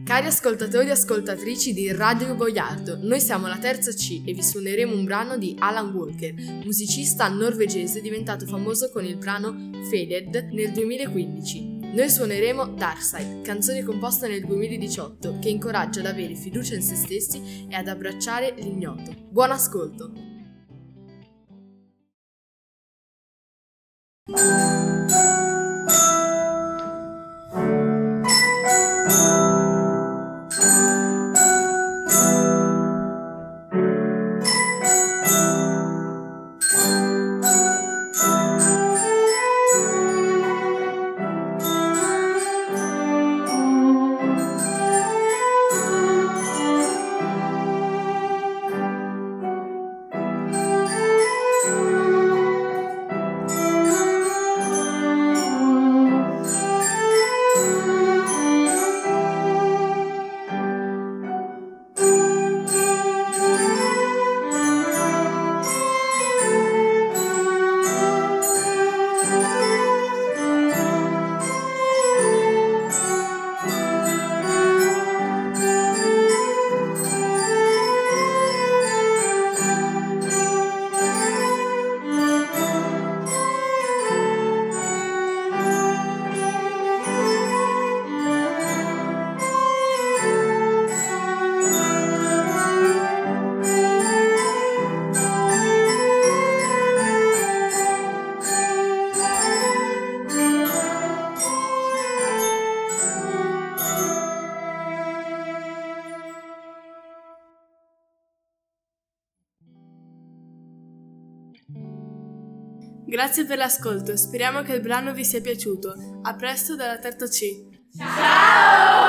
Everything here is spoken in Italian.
Cari ascoltatori e ascoltatrici di Radio Boiardo, noi siamo la terza C e vi suoneremo un brano di Alan Walker, musicista norvegese diventato famoso con il brano Faded nel 2015. Noi suoneremo Darkside, canzone composta nel 2018 che incoraggia ad avere fiducia in se stessi e ad abbracciare l'ignoto. Buon ascolto! Grazie per l'ascolto, speriamo che il brano vi sia piaciuto. A presto dalla terza C. Ciao!